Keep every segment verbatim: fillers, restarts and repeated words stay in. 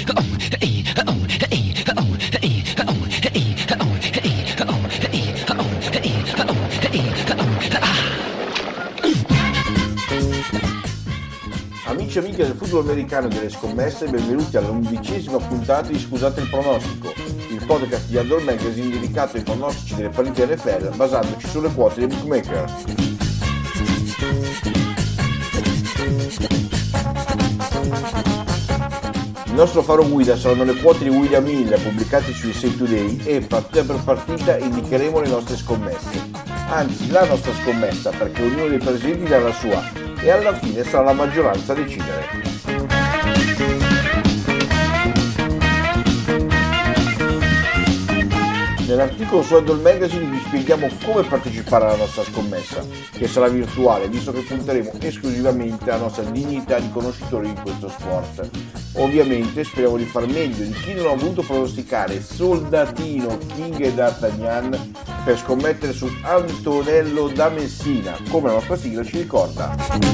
Amici e amiche del football americano e delle scommesse, benvenuti all'undicesima puntata di Scusate il pronostico, il podcast di Outdoor Magazine dedicato ai pronostici delle partite N F L basandoci sulle quote dei bookmaker. Il nostro faro guida saranno le quote di William Hill pubblicate sui Say Today e partita per partita indicheremo le nostre scommesse. Anzi, la nostra scommessa, perché ognuno dei presenti darà la sua e alla fine sarà la maggioranza a decidere. Nell'articolo su Outdoor Magazine vi spieghiamo come partecipare alla nostra scommessa, che sarà virtuale, visto che punteremo esclusivamente alla nostra dignità di conoscitori di questo sport. Ovviamente speriamo di far meglio di chi non ha voluto pronosticare Soldatino, King e D'Artagnan per scommettere su Antonello da Messina, come la nostra sigla ci ricorda.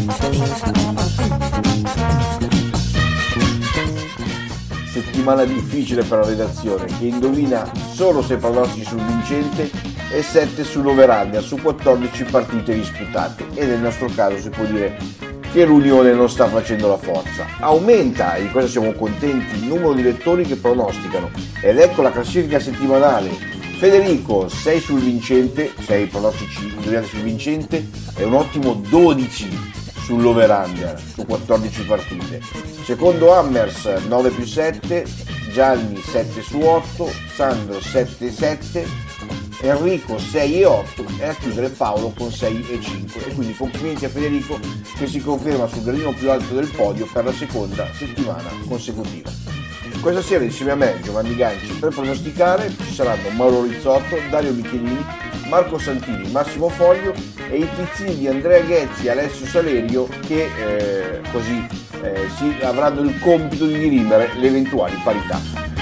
Settimana difficile per la redazione, che indovina solo sei pronostici sul vincente e sette sull'over-under su quattordici partite disputate, e nel nostro caso si può dire che l'Unione non sta facendo la forza. Aumenta, e di questo siamo contenti, il numero di lettori che pronosticano, ed ecco la classifica settimanale. Federico sei sul vincente, sei pronostici indovinati sul vincente, e un ottimo dodici sull'over-under su quattordici partite. Secondo Hammers nove più sette, Gianni sette su otto, Sandro sette sette, Enrico sei e otto e a chiudere Paolo con sei e cinque. E quindi complimenti a Federico, che si conferma sul gradino più alto del podio per la seconda settimana consecutiva. Questa sera insieme a me, Giovanni Ganci, per pronosticare ci saranno Mauro Rizzotto, Dario Michelini, Marco Santini, Massimo Foglio e i pizzini di Andrea Ghezzi e Alessio Salerio, che eh, così eh, si avranno il compito di dirimere le eventuali parità.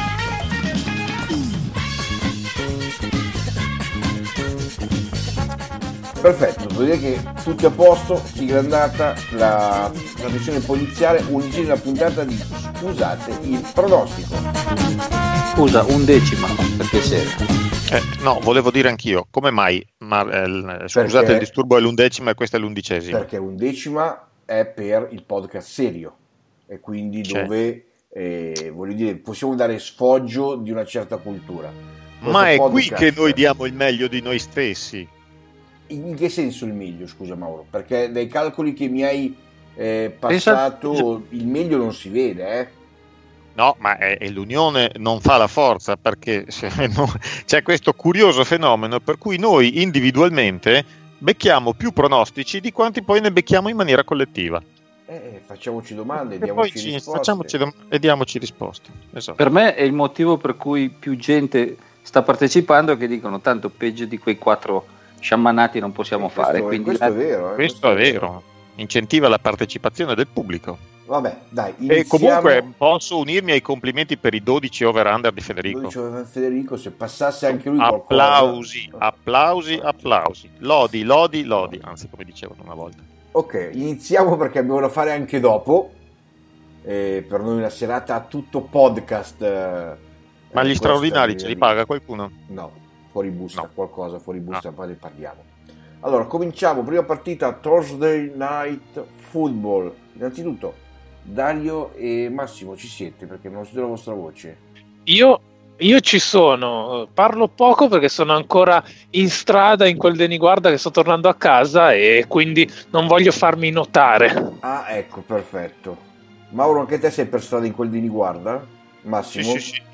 Perfetto, vuol dire che tutti a posto, sigla andata, la trasmissione poliziale, undicesima puntata di Scusate il pronostico. Scusa, undecima, perché sei? Eh, no, volevo dire anch'io, come mai? Ma, eh, scusate, perché, il disturbo è l'undecima e questa è l'undicesima. Perché undecima è per il podcast serio, e quindi C'è. dove, eh, voglio dire, possiamo dare sfoggio di una certa cultura. Questo Ma è podcast, qui che noi diamo il meglio di noi stessi. In che senso il meglio, scusa Mauro? Perché dai calcoli che mi hai eh, passato, Pensa... il meglio non si vede, eh? No, ma è, è l'unione non fa la forza, perché se, no, c'è questo curioso fenomeno per cui noi individualmente becchiamo più pronostici di quanti poi ne becchiamo in maniera collettiva. Eh, facciamoci domande e diamoci poi ci, risposte. Facciamoci dom- e diamoci risposte. Esatto. Per me è il motivo per cui più gente sta partecipando, che dicono tanto peggio di quei quattro sciamanati non possiamo questo, fare. Quindi questo, la... è vero, eh, questo, questo è vero. Incentiva la partecipazione del pubblico. Vabbè, dai, iniziamo. E comunque posso unirmi ai complimenti per i dodici over-under di Federico. dodici over Federico, se passasse anche lui applausi, qualcosa. applausi, applausi. Lodi, lodi, lodi. Anzi, come dicevano una volta. Ok, iniziamo perché abbiamo da fare anche dopo. Eh, per noi una serata a tutto podcast. Eh, Ma gli straordinari ce li paga qualcuno? No, fuori busta, no. qualcosa fuori busta, ah. poi ne parliamo. Allora, cominciamo. Prima partita, Thursday Night Football. Innanzitutto, Dario e Massimo, ci siete? Perché non sento la vostra voce. Io, io ci sono, parlo poco perché sono ancora in strada in quel Deniguarda, che sto tornando a casa e quindi non voglio farmi notare. Ah, ecco, perfetto. Mauro, anche te sei per strada in quel Deniguarda? Massimo? Sì, sì, sì.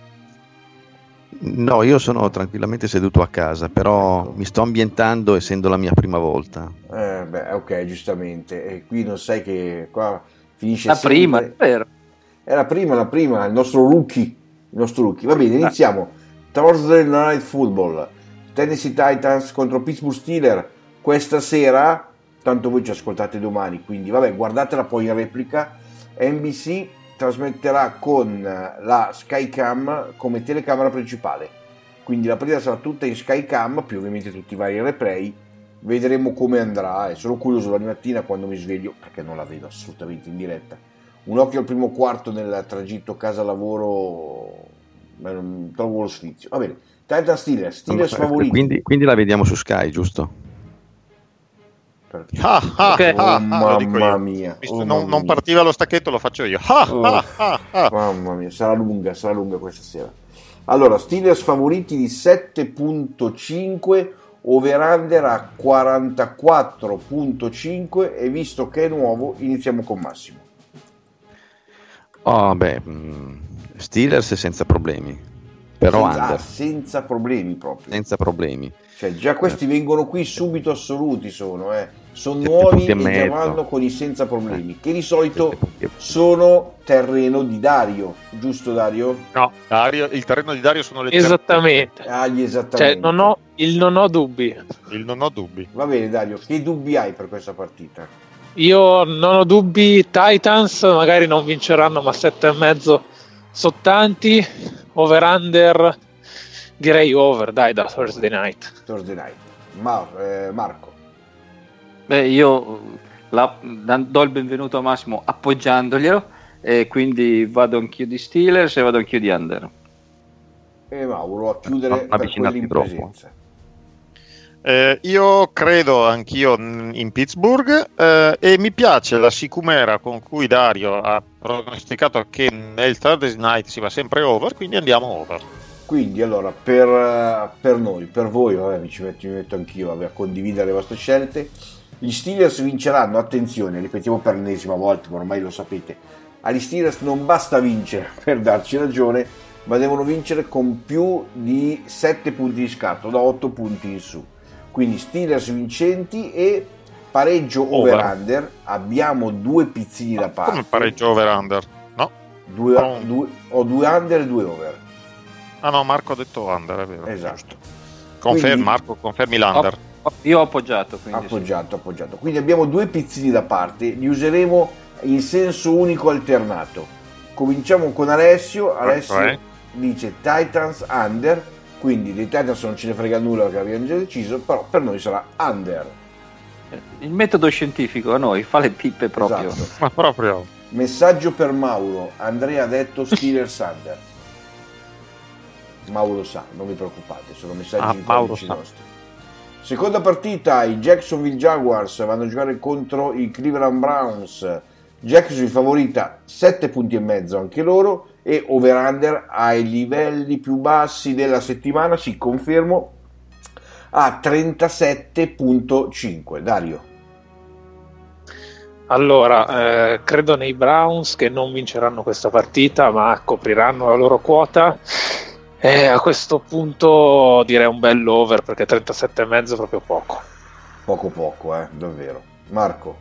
No, io sono tranquillamente seduto a casa, però ecco. Mi sto ambientando essendo la mia prima volta. Eh, beh, ok, giustamente. E qui non sai che qua finisce la sempre... prima, è vero. È la prima, la prima, il nostro rookie, il nostro rookie. Va bene, iniziamo. Thursday Night Football. Tennessee Titans contro Pittsburgh Steelers questa sera, tanto voi ci ascoltate domani, quindi vabbè, guardatela poi in replica. N B C trasmetterà con la Skycam come telecamera principale, quindi la partita sarà tutta in Skycam, più ovviamente tutti i vari replay. Vedremo come andrà e sono curioso domani mattina quando mi sveglio, perché non la vedo assolutamente in diretta, un occhio al primo quarto nel tragitto casa-lavoro, ma non trovo lo sfizio. Va bene, Titans Steelers, Steelers favoriti. Quindi, quindi la vediamo su Sky, giusto? Ah, ah, Okay. Oh, ah, ah, lo dico mamma io. mia, Visto oh, non, mamma non mia. partiva lo stacchetto, lo faccio io. Ah, Oh, ah, ah, ah. Mamma mia, sarà lunga, sarà lunga questa sera. Allora, Steelers favoriti di sette virgola cinque, over-under a quarantaquattro virgola cinque, e visto che è nuovo iniziamo con Massimo. Oh, beh, mh, Steelers senza problemi, però senza, under, ah, senza problemi proprio. senza problemi. Cioè, già questi vengono qui subito assoluti, sono, eh. Sono Sette nuovi punti e e già mezzo. vanno con i senza problemi, che di solito Sette punti e- sono terreno di Dario, giusto Dario? No, Dario, il terreno di Dario sono le tre Esattamente. Ah, gli Cioè, esattamente. non ho, il non ho dubbi. punte. Il non ho dubbi. Va bene Dario, che dubbi hai per questa partita? Io non ho dubbi. Titans magari non vinceranno, ma sette e mezzo sono tanti. Over-under, direi over, dai, da Thursday night. Thursday night. Mar- eh, Marco. Beh, io la, do il benvenuto a Massimo appoggiandoglielo, e quindi vado anch'io di Steelers e vado anch'io di under. E Mauro a chiudere Non per avvicinarti quelli in troppo. presenza. Eh, io credo anch'io in Pittsburgh eh, e mi piace la sicumera con cui Dario ha pronosticato che nel Thursday night si va sempre over, quindi andiamo over. Quindi allora per, per noi, per voi, vabbè, mi ci metto, mi metto anch'io vabbè, a condividere le vostre scelte. Gli Steelers vinceranno, attenzione, ripetiamo per l'ennesima volta, ma ormai lo sapete, agli Steelers non basta vincere per darci ragione, ma devono vincere con più di sette punti di scarto, da otto punti in su. Quindi Steelers vincenti e pareggio Over. over-under, abbiamo due pizzini da parte. Come pareggio over-under? No? Due, Oh. due, ho due under e due over. Ah no, Marco ha detto under, è vero. Esatto. Confermi, Quindi- Marco, confermi l'under. Io ho appoggiato, quindi sì. Appoggiato, appoggiato. Quindi abbiamo due pizzini da parte, li useremo in senso unico alternato. Cominciamo con Alessio. Alessio Ok. dice Titans under, quindi dei Titans non ce ne frega nulla perché abbiamo già deciso, però per noi sarà under. Il metodo scientifico a noi fa le pippe proprio. Esatto. Ma proprio. Messaggio per Mauro. Andrea ha detto Steelers under. Mauro sa, non vi preoccupate, sono messaggi Ah, di Mauro amici sa. nostri. Seconda partita, i Jacksonville Jaguars vanno a giocare contro i Cleveland Browns. Jacksonville favorita sette punti e mezzo anche loro, e over-under ai livelli più bassi della settimana, si confermo, a trentasette virgola cinque. Dario. Allora, eh, credo nei Browns che non vinceranno questa partita, ma copriranno la loro quota. E a questo punto direi un bel over, perché trentasette e mezzo è proprio poco. Poco poco, eh, davvero. Marco.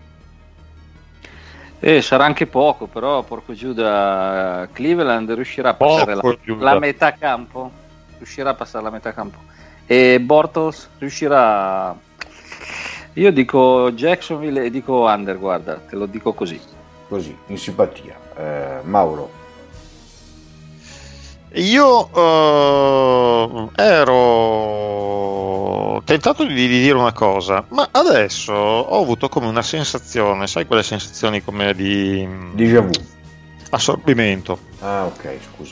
Eh, sarà anche poco, però porco Giuda, Cleveland riuscirà a passare Porco la, Giuda. la metà campo. Riuscirà a passare la metà campo. E Bortles riuscirà. Io dico Jacksonville e dico under, guarda, te lo dico così. Così, in simpatia. Eh, Mauro. Io eh, ero tentato di, di dire una cosa, ma adesso ho avuto come una sensazione, sai quelle sensazioni come di Déjà vu. assorbimento. Ah, ok, scusa.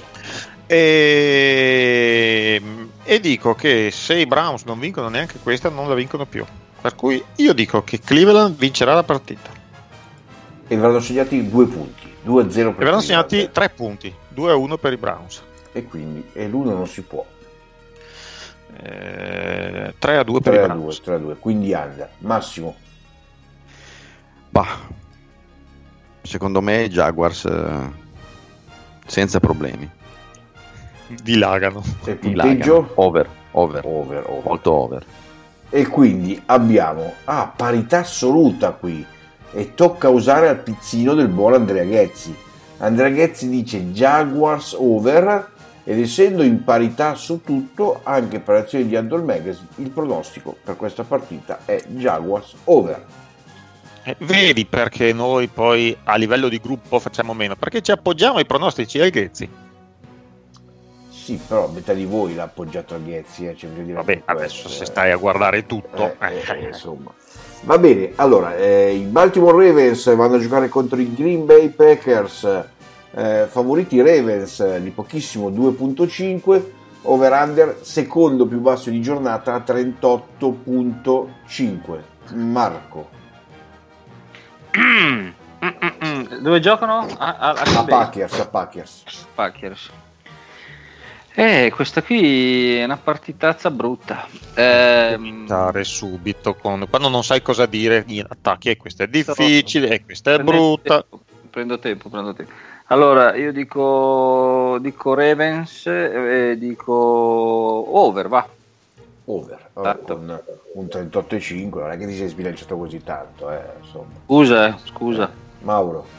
E, e dico che se i Browns non vincono neanche questa, non la vincono più. Per cui io dico che Cleveland vincerà la partita. E verranno segnati due punti, due a zero E per verranno Cleveland. segnati tre punti, due a uno per i Browns. E quindi, e l'uno non si può. Eh, tre a due per tre i a due, Browns. tre a due, quindi under. Massimo. Bah, secondo me i Jaguars eh, senza problemi. E Dilagano. punteggio? Dilagano. Over, over, Over, over. molto over. E quindi abbiamo ah, parità assoluta qui, e tocca usare al pizzino del buon Andrea Ghezzi. Andrea Ghezzi dice Jaguars over, ed essendo in parità su tutto, anche per l'azione di Andor Magazine, il pronostico per questa partita è Jaguars over. Eh, vedi perché noi poi a livello di gruppo facciamo meno? Perché ci appoggiamo ai pronostici del Ghezzi. Sì, però metà di voi l'ha appoggiato a Ghezzi. Eh, cioè, voglio dire, Vabbè, questo, adesso eh, se stai a guardare tutto... eh, eh, eh, insomma. Va bene, allora eh, i Baltimore Ravens vanno a giocare contro i Green Bay Packers, eh, favoriti Ravens di pochissimo, due virgola cinque, over under secondo più basso di giornata a trentotto virgola cinque. Marco. Mm, mm, mm. Dove giocano? A, a, a, a Packers, a Packers. Packers. Eh, questa qui è una partitazza brutta. Eh, Stare subito con... quando non sai cosa dire, gli attacchi e questa è difficile e questa è brutta. Tempo. Prendo tempo, prendo tempo. Allora, io dico dico Ravens e dico over, va. Over, allora, con un trentotto virgola cinque, non è che ti sei sbilanciato così tanto, eh, insomma. Scusa, eh, scusa. Mauro.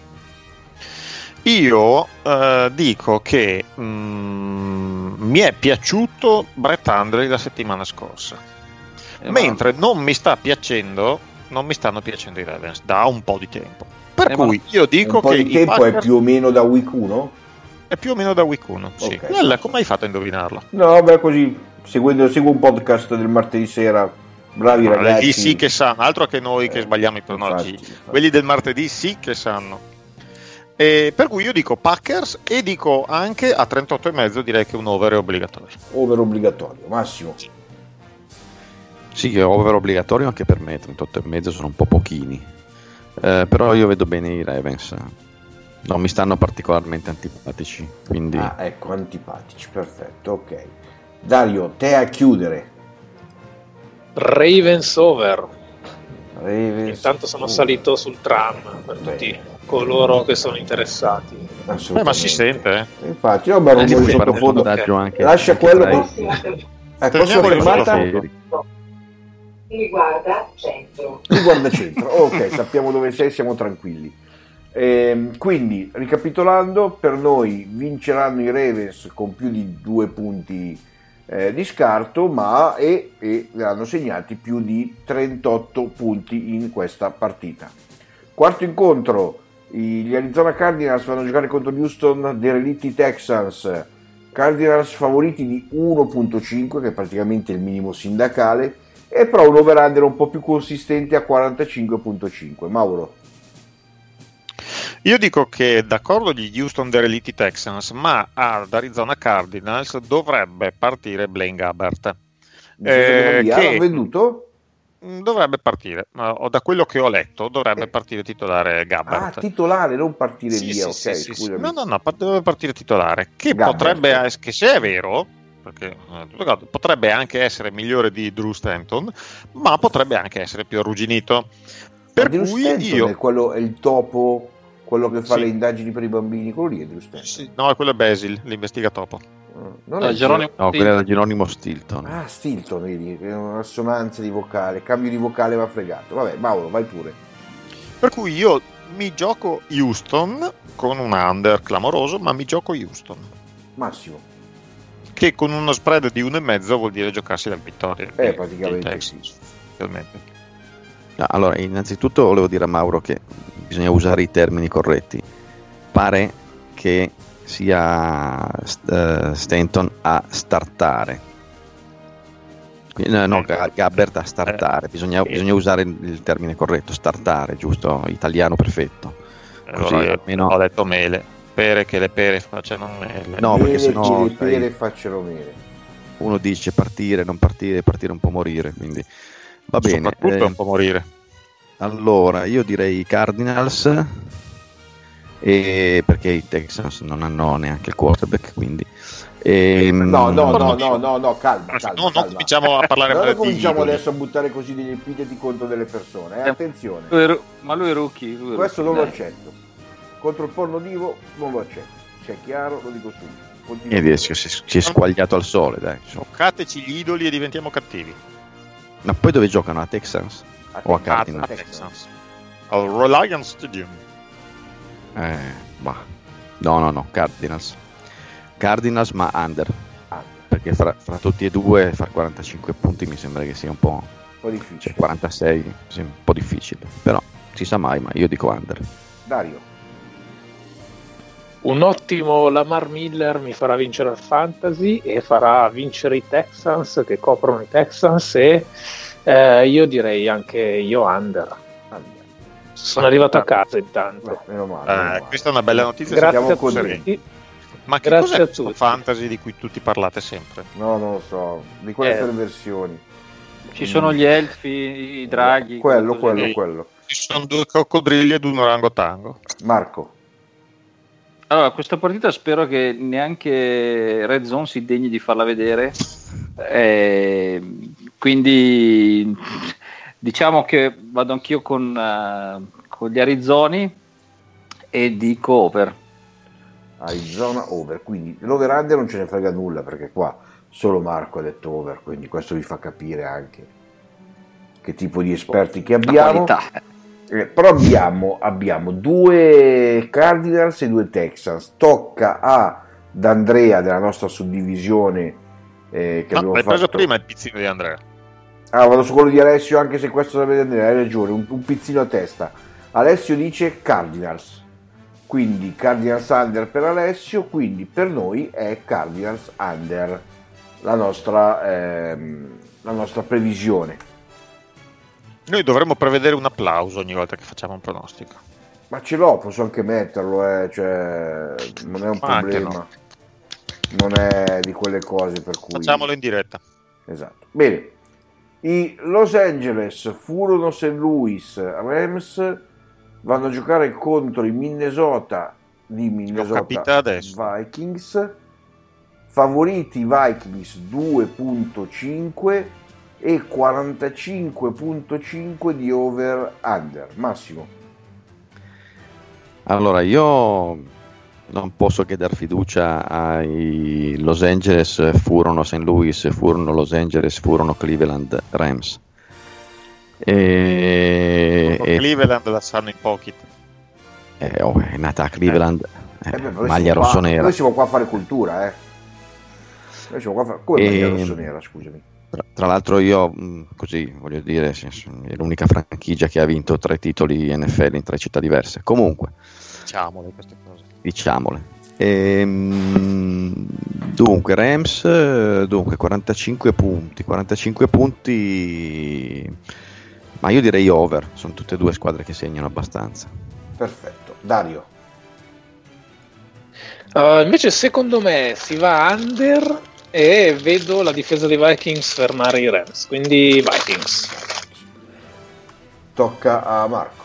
Io eh, dico che mm, mi è piaciuto Brett Hundley la settimana scorsa, eh, mentre ma... non mi sta piacendo, non mi stanno piacendo i Ravens da un po' di tempo. Per eh cui ma... io dico un po' che di tempo Packers... è più o meno da week uno? È più o meno da week uno, sì. Okay. Bella, come hai fatto a indovinarla? No, beh, così, seguendo, seguo un podcast del martedì sera, bravi no, ragazzi. Sì che sanno, altro che noi eh, che sbagliamo i pronostici. Infatti, infatti. Quelli del martedì sì che sanno. E per cui io dico Packers e dico anche a trentotto e mezzo, direi che un over è obbligatorio. Over obbligatorio, Massimo. Sì, sì che è over obbligatorio anche per me, trentotto e mezzo sono un po' pochini. Eh, però io vedo bene i Ravens. Non mi stanno particolarmente antipatici, quindi... Ah, ecco, antipatici, perfetto, ok. Dario, te a chiudere. Ravens over. Ravens Intanto sono over. salito sul tram per Beh. tutti coloro che sono interessati. Eh, ma si sente, eh? Infatti, io ho un sottofondo. Anche, Lascia anche quello. Eh, posso fermata? Riguarda centro. Riguarda centro, ok, sappiamo dove sei, siamo tranquilli. Eh, quindi, ricapitolando, per noi vinceranno i Ravens con più di due punti eh, di scarto, ma e, e hanno segnati più di trentotto punti in questa partita. Quarto incontro, gli Arizona Cardinals vanno a giocare contro gli Houston Derelitti Texans. Cardinals favoriti di uno virgola cinque, che è praticamente il minimo sindacale, e però un over-under un po' più consistente a quarantacinque virgola cinque. Mauro. Io dico che d'accordo gli Houston Derelitti Texans, ma ad Arizona Cardinals dovrebbe partire Blaine Gabbert. Eh, che l'ha venduto? Dovrebbe partire, o da quello che ho letto dovrebbe eh. partire titolare Gabbert. Ah, titolare, non partire sì, via, sì, ok, sì, scusami. No, no, no, dovrebbe partire titolare, che Gabbert. Potrebbe, che se è vero, perché potrebbe anche essere migliore di Drew Stanton, ma potrebbe anche essere più arrugginito. Per Drew cui Stanton io... è, quello, è il topo, quello che fa sì. le indagini per i bambini, quello lì è Drew Stanton. Sì, no, è quello è Basil, l'investiga topo. Non no, è Geronimo no, quello era Geronimo Stilton. Ah, Stilton, vedi, è un'assonanza di vocale, cambio di vocale va fregato. Vabbè, Mauro, vai pure. Per cui io mi gioco Houston con un under clamoroso, ma mi gioco Houston. Massimo. Che con uno spread di uno e mezzo vuol dire giocarsi la vittoria. Eh, praticamente Texas, sì. No, allora, innanzitutto volevo dire a Mauro che bisogna usare i termini corretti. Pare che sia uh, Stanton a startare, no, no Gabbert a startare, bisogna, eh. bisogna usare il termine corretto, startare, giusto, italiano perfetto. Così allora, almeno... ho detto mele, pere che le pere facciano mele. No, perché sennò le pere facciano mele. Uno dice partire, non partire, partire un po' morire, quindi va bene. Soprattutto eh, un po' morire. Allora, io direi Cardinals. E perché i Texans non hanno neanche il quarterback, quindi e, no no no no no no calma, calma, no, non calma. cominciamo a parlare non di cominciamo adesso a buttare così degli epiteti contro delle persone, eh? Attenzione, lui è, ma lui è rookie, lui è questo rookie, non dai. Lo accetto contro il porno divo, non lo accetto, se è chiaro lo dico subito. E adesso si, si è squagliato al sole, dai, toccateci gli idoli e diventiamo cattivi. Ma poi dove giocano? A Texans a o a Cardinals? A Texans, al Reliance Stadium. Eh, bah. No, no, no, Cardinals. Cardinals, ma under. Ah. Perché fra, fra tutti e due far quarantacinque punti mi sembra che sia un po', un po' difficile. Cioè quarantasei, sì, un po' difficile. Però si sa mai, ma io dico under. Dario. Un ottimo Lamar Miller mi farà vincere al Fantasy e farà vincere i Texans che coprono i Texans e Eh, io direi anche io under. Sono arrivato a casa intanto. No, meno male, Eh, meno male. questa è una bella notizia. Grazie siamo a sereni. tutti. Ma che Grazie cos'è a questo tutti. fantasy di cui tutti parlate sempre? No, non lo so, di quelle Eh. tre versioni. Ci sono gli elfi, i draghi. Quello, quelle cose quello, lì. quello. Ci sono due coccodrilli ed un orangotango. Marco. Allora, questa partita spero che neanche Red Zone si degni di farla vedere. Eh, quindi diciamo che vado anch'io con, eh, con gli Arizoni e dico over. Arizona over, quindi l'over under non ce ne frega nulla perché qua solo Marco ha detto over, quindi questo vi fa capire anche che tipo di esperti che La abbiamo. qualità. Eh, però abbiamo, abbiamo due Cardinals e due Texans. Tocca ad Andrea della nostra suddivisione eh, che No, abbiamo l'hai fatto. preso prima il pizzino di Andrea. Ah, vado su quello di Alessio, anche se questo da vedere, hai ragione, un, un pizzino a testa. Alessio dice Cardinals, quindi Cardinals under per Alessio, quindi per noi è Cardinals under la nostra, ehm, la nostra previsione. Noi dovremmo prevedere un applauso ogni volta che facciamo un pronostico. Ma ce l'ho, posso anche metterlo, eh, cioè, non è un Ma anche problema, no. non è di quelle cose per cui... Facciamolo in diretta. Esatto. Bene, i Los Angeles furono Saint Louis Rams, vanno a giocare contro i Minnesota di capito Minnesota adesso. Vikings, favoriti Vikings due virgola cinque e quarantacinque virgola cinque di over under. Massimo. Allora, io non posso che dar fiducia ai Los Angeles, furono Saint Louis, furono Los Angeles, furono Cleveland Rams. E, e Cleveland la sanno in pochi. eh, oh, è nata a Cleveland, eh, Eh beh, noi maglia siamo qua- rossonera. Noi siamo qua a fare cultura, eh. Noi siamo qua a fare... Come maglia Ehm, rossonera, scusami. Tra, tra l'altro io, mh, così voglio dire, sì, sì, è l'unica franchigia che ha vinto tre titoli N F L in tre città diverse. Comunque, Diciamole queste cose. diciamole. Ehm, dunque, Rams, eh, dunque quarantacinque punti, quarantacinque punti, ma io direi over, sono tutte e due squadre che segnano abbastanza. Perfetto. Dario. Uh, invece secondo me si va under e vedo la difesa dei Vikings fermare i Rams, quindi Vikings. Tocca a Marco.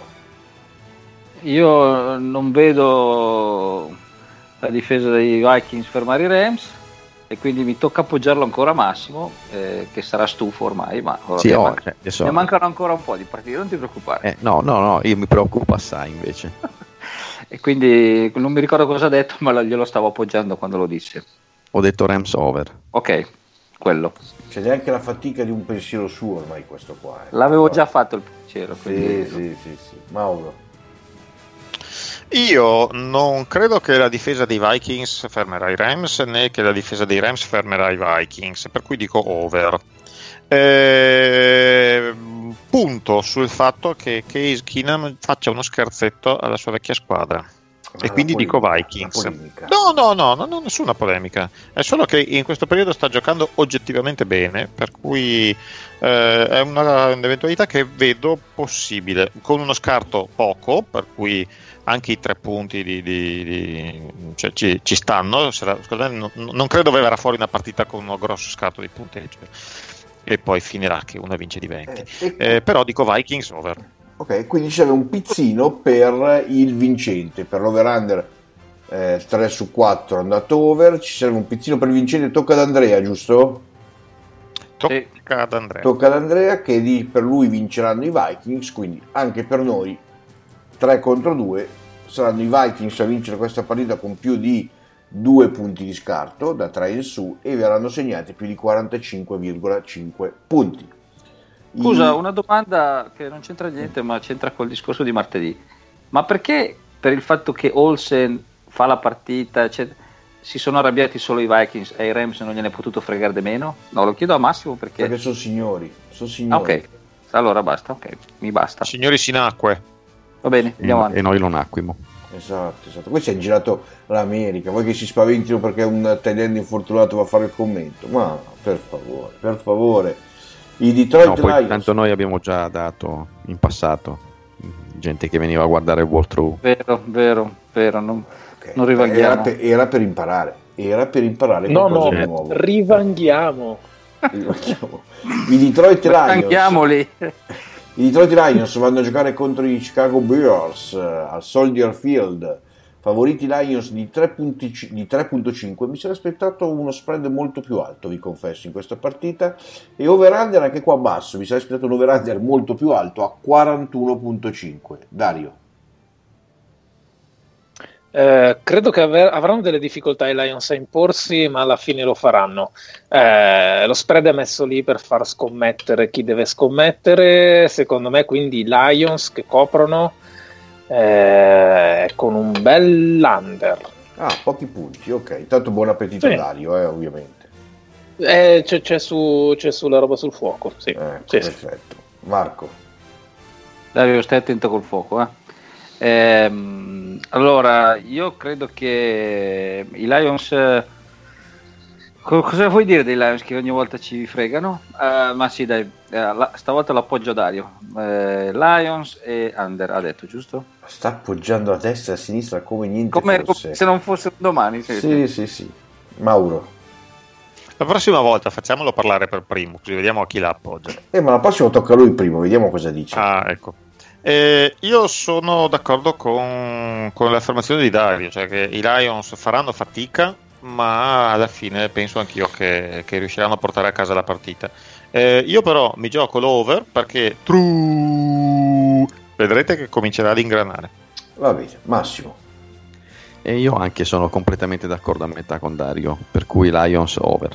Io non vedo la difesa dei Vikings fermare i Rams e quindi mi tocca appoggiarlo ancora a Massimo, eh, che sarà stufo ormai, ma Sì, ne, oh, manca- cioè, adesso- ne mancano ancora un po' di partite, non ti preoccupare. eh, no, no, no, io mi preoccupo assai invece. E quindi non mi ricordo cosa ha detto, ma lo- glielo stavo appoggiando quando lo disse. Ho detto Rams over. Ok, quello. C'è neanche la fatica di un pensiero suo ormai questo qua. eh. L'avevo già fatto il pensiero. Sì, quindi- sì, sì, sì. Mauro. Io non credo che la difesa dei Vikings fermerà i Rams né che la difesa dei Rams fermerà i Vikings, per cui dico over. Eh, punto sul fatto che Case Keenum faccia uno scherzetto alla sua vecchia squadra. E Ah, quindi la dico polemica, Vikings. la polemica. No, no, no, no, no, nessuna polemica. È solo che in questo periodo sta giocando oggettivamente bene, per cui eh, è una, un'eventualità che vedo possibile, con uno scarto poco, per cui anche i tre punti di, di, di- cioè, ci, ci stanno. Sarà- scusate, non, non credo verrà fuori una partita con uno grosso scarto di punteggio e poi finirà che una vince di venti. Eh, e- Eh, però dico Vikings over. Ok, quindi c'era un pizzino per il vincente, per l'over-under eh, tre su quattro andato over, ci serve un pizzino per il vincente, tocca ad Andrea, giusto? Tocca ad Andrea. Tocca ad Andrea che di, per lui vinceranno i Vikings, quindi anche per noi tre contro due saranno i Vikings a vincere questa partita con più di due punti di scarto da tre in su e verranno segnati più di quarantacinque virgola cinque punti. Scusa, I- una domanda che non c'entra niente, ma c'entra col discorso di martedì. Ma perché per il fatto che Olsen fa la partita, eccetera, si sono arrabbiati solo i Vikings e i Rams non gliene è potuto fregare di meno? No, lo chiedo a Massimo perché... perché sono signori, sono Ah, signori. ok, allora basta, ok, mi basta. Signori Sinacque. Va bene, E, andiamo avanti. e noi lo nacquimo. Esatto, esatto. Poi si è girato l'America, vuoi che si spaventino perché un tagliando infortunato va a fare il commento? Ma per favore, per favore. I Detroit no, poi Lions. tanto noi abbiamo già dato in passato gente che veniva a guardare il walkthrough. Vero, vero, vero, non, Okay. non rivanghiamo. Era per, era per imparare, era per imparare No, qualcosa no, di nuovo. rivanghiamo. Rivanghiamo. I Detroit Lions. Andiamoli. I Detroit Lions vanno a giocare contro i Chicago Bears eh, al Soldier Field. Favoriti Lions di tre virgola cinque. Mi sarei aspettato uno spread molto più alto, vi confesso, in questa partita. E over-under anche qua basso. Mi sarei aspettato un over-under molto più alto a quarantuno virgola cinque. Dario. Eh, credo che aver- avranno delle difficoltà i Lions a imporsi, ma alla fine lo faranno. Eh, lo spread è messo lì per far scommettere chi deve scommettere. Secondo me, quindi i Lions che coprono eh, con un bel under. Ah, pochi punti, ok. Intanto buon appetito Sì. a Dario, eh, ovviamente. Eh, c'è, c'è, su, c'è sulla roba sul fuoco. Sì. Eh, Sì, sì. perfetto. Marco. Dario, stai attento col fuoco, eh. Ehm, allora, io credo che i Lions. eh, co- Cosa vuoi dire dei Lions che ogni volta ci fregano? Eh, ma sì, dai, eh, la- stavolta l'appoggio a Dario. Eh, Lions e Under, ha detto, giusto? Sta appoggiando a destra e a sinistra come niente Come, fosse. come se non fosse domani. Sì, Sì, sì, sì. Mauro. La prossima volta facciamolo parlare per primo, così vediamo a chi la appoggia. Eh, ma la prossima tocca a lui primo, vediamo cosa dice. Ah, ecco. Eh, io sono d'accordo con, con l'affermazione di Dario, cioè che i Lions faranno fatica, ma alla fine penso anch'io che, che riusciranno a portare a casa la partita. Eh, io però mi gioco l'over perché true, vedrete che comincerà ad ingranare. Va bene, Massimo. E io anche sono completamente d'accordo a metà con Dario, per cui Lions over.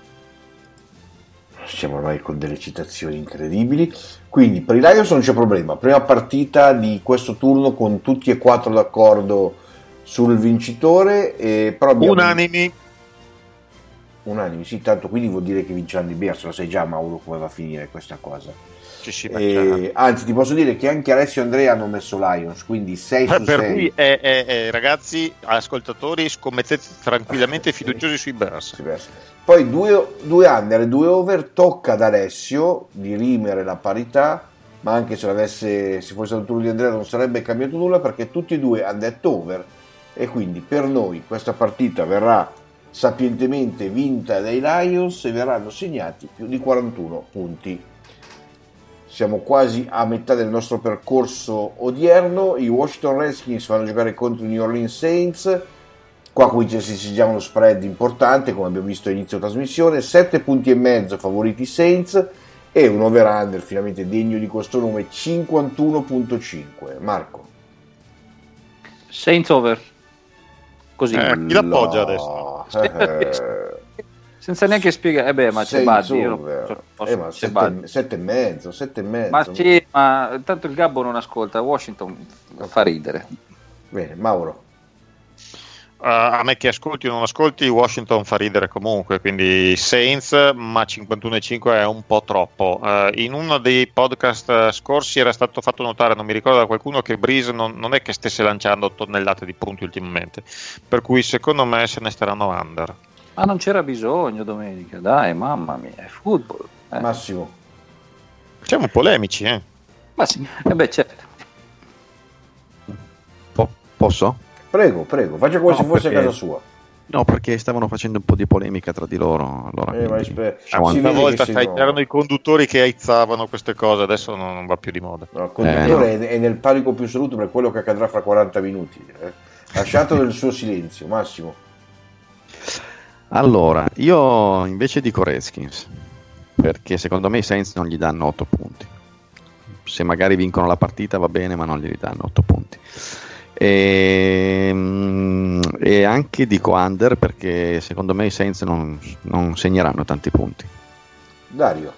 Siamo ormai con delle citazioni incredibili. Quindi per i Lions non c'è problema. Prima partita di questo turno con tutti e quattro d'accordo sul vincitore. E però abbiamo... Unanimi. Unanimi, sì, tanto quindi vuol dire che vinceranno i Bears. Lo sai già, Mauro, come va a finire questa cosa. Ci si E, anzi, ti posso dire che anche Alessio e Andrea hanno messo Lions, quindi sei su per sei. cui è, è, è, ragazzi, ascoltatori, scommettete tranquillamente fiduciosi sui Bears. Sui Bears. Poi due, due under e due over, tocca ad Alessio dirimere la parità, ma anche se l'avesse, se fosse stato il turno di Andrea non sarebbe cambiato nulla perché tutti e due hanno detto over e quindi per noi questa partita verrà sapientemente vinta dai Lions e verranno segnati più di quarantuno punti. Siamo quasi a metà del nostro percorso odierno. I Washington Redskins vanno a giocare contro i New Orleans Saints. Qua qui si seggia uno spread importante, come abbiamo visto all'inizio trasmissione, sette punti e mezzo favoriti Saints e un over-under finalmente degno di questo nome, cinquantuno virgola cinque. Marco. Saints over. Così. Eh, chi l'appoggia adesso? Eh, Senza neanche spiegare. Eh beh, ma c'è Saints Buddy. Io non over. posso- posso- Eh, ma c'è sette, Buddy. sette e mezzo, sette e mezzo. Ma sì, ma tanto il Gabbo non ascolta. Washington fa ridere. Bene, Mauro. Uh, a me che ascolti o non ascolti, Washington fa ridere comunque, quindi Saints, ma cinquantuno virgola cinque è un po' troppo. Uh, in uno dei podcast scorsi era stato fatto notare, non mi ricordo da qualcuno, che Breeze non, non è che stesse lanciando tonnellate di punti ultimamente, per cui secondo me se ne staranno under. Ma non c'era bisogno domenica, dai, mamma mia, è football. Eh. Massimo. Siamo polemici, eh? Ma sì, eh beh, certo. Po- posso? Prego, prego, faccia come No, se fosse perché- a casa sua. No, perché stavano facendo un po' di polemica tra di loro. Allora, Eh, ma quindi- ispe- Ciao, si Una vede volta che sai, se no- c'erano i conduttori che aizzavano queste cose, adesso non, non va più di moda. No, il conduttore Eh, è, è nel panico più assoluto per quello che accadrà fra quaranta minuti. Eh. Lasciatelo nel suo silenzio, Massimo. Allora, io invece dico Redskins, perché secondo me i Saints non gli danno otto punti. Se magari vincono la partita va bene, ma non gli danno otto punti. E, e anche dico under perché secondo me i Saints non, non segneranno tanti punti. Dario.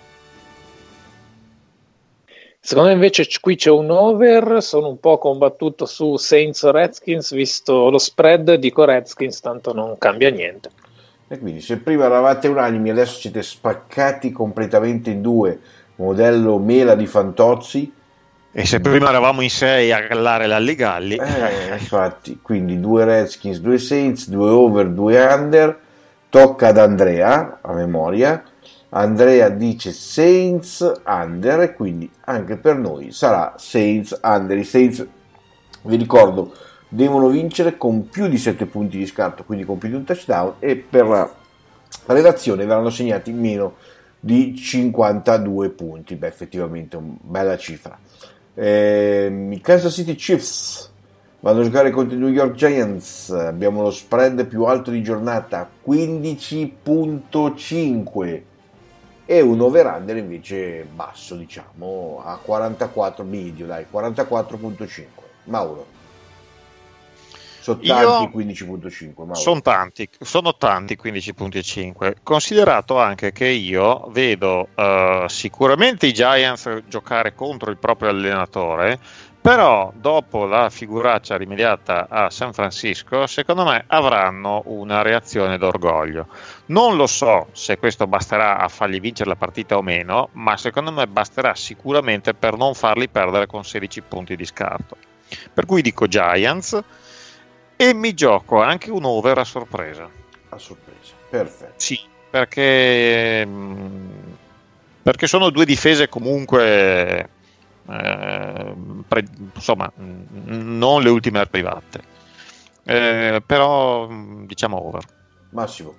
Secondo me invece c- qui c'è un over, sono un po' combattuto su Saints o Redskins, visto lo spread dico Redskins, tanto non cambia niente. E quindi se prima eravate unanimi, adesso siete spaccati completamente in due, modello mela di Fantozzi. E se prima eravamo in sei a gallare l'Alligalli, Eh, infatti, quindi due Redskins, due Saints, due over, due under. Tocca ad Andrea, a memoria. Andrea dice Saints under, e quindi anche per noi sarà Saints under. I Saints, vi ricordo, devono vincere con più di sette punti di scarto, quindi con più di un touchdown, e per la redazione verranno segnati meno di cinquantadue punti. Beh, effettivamente una bella cifra. Eh, I Kansas City Chiefs vanno a giocare contro i New York Giants. Abbiamo lo spread più alto di giornata, quindici virgola cinque, e un over-under invece basso, diciamo, a quarantaquattro, medio, dai, quarantaquattro virgola cinque. Mauro. Sono tanti quindici virgola cinque, Mauro. Sono tanti, sono tanti quindici virgola cinque, considerato anche che io vedo uh, sicuramente i Giants giocare contro il proprio allenatore, però dopo la figuraccia rimediata a San Francisco, secondo me avranno una reazione d'orgoglio. Non lo so se questo basterà a fargli vincere la partita o meno, ma secondo me basterà sicuramente per non farli perdere con sedici punti di scarto. Per cui dico Giants, e mi gioco anche un over a sorpresa. A sorpresa, perfetto. Sì, perché, perché sono due difese comunque... Eh, pre, insomma, non le ultime arrivate, eh, però diciamo over. Massimo.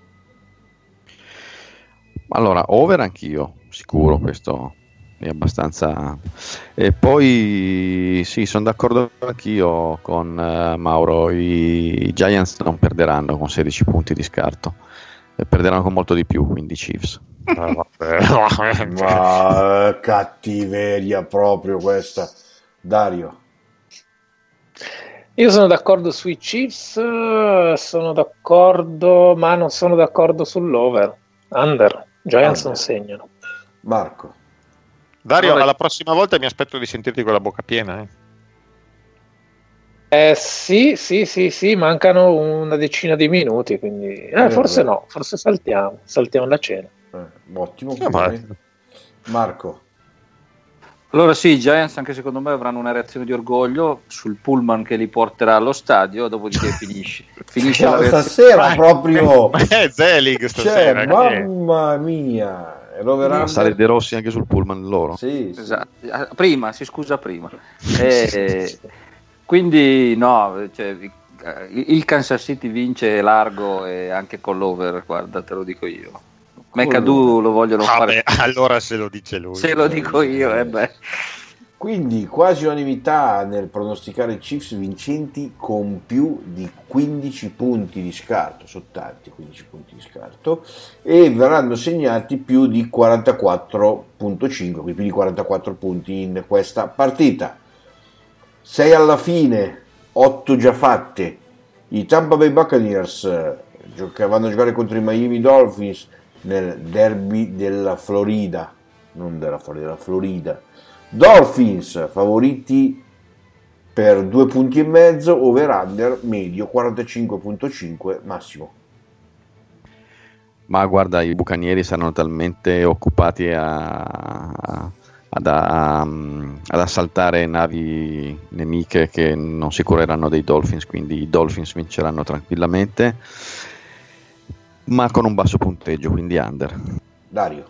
Allora, over anch'io, sicuro, questo è abbastanza. E poi sì, sono d'accordo anch'io con uh, Mauro, i, i Giants non perderanno con sedici punti di scarto, e perderanno con molto di più, quindi Chiefs. Ma cattiveria proprio questa. Dario. Io sono d'accordo sui Chiefs, sono d'accordo, ma non sono d'accordo sull'over. Under. Giants Under. non segnano. Marco. Dario, Allora, alla prossima volta mi aspetto di sentirti con la bocca piena. Eh. Eh, sì, sì, sì, sì, mancano una decina di minuti, quindi eh, Eh, forse vabbè. no, forse saltiamo, saltiamo la cena. Eh, ottimo. Eh, ma- Marco. Allora sì, i Giants anche secondo me avranno una reazione di orgoglio sul pullman che li porterà allo stadio, dopodiché finisce, finisce la No, reazione. stasera proprio. Ma è Zelig stasera. Cioè, che- mamma mia. E l'over-under? Sale De Rossi anche sul pullman loro. Sì, sì. Esatto. Ah, prima, si scusa prima. Eh, quindi no, cioè, il Kansas City vince largo e anche con l'over, guarda, te lo dico io. McAdoo lo vogliono Ah, fare. beh, allora se lo dice lui. Se lo dico io, eh beh. Quindi quasi unanimità nel pronosticare i Chiefs vincenti con più di quindici punti di scarto, sono tanti quindici punti di scarto, e verranno segnati più di quarantaquattro virgola cinque, quindi più di quarantaquattro punti in questa partita. sei alla fine, otto già fatte. I Tampa Bay Buccaneers eh, gioca- vanno a giocare contro i Miami Dolphins nel derby della Florida, non della Florida, della Florida. Dolphins favoriti per due punti e mezzo, over under medio quarantacinque virgola cinque. Massimo. Ma guarda, i bucanieri saranno talmente occupati a, a- ad, a- ad assaltare navi nemiche che non si cureranno dei Dolphins, quindi i Dolphins vinceranno tranquillamente, ma con un basso punteggio, quindi under. Dario.